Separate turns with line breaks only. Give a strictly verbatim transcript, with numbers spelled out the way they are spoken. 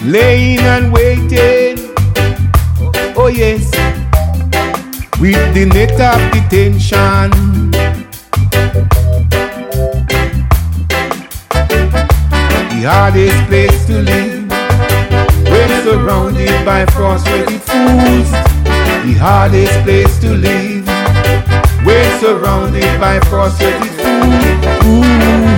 laying and waiting. Oh yes, with the net of detention. The hardest place to live, we're surrounded by frustrated fools. The hardest place to live, we're surrounded by frustrated fools.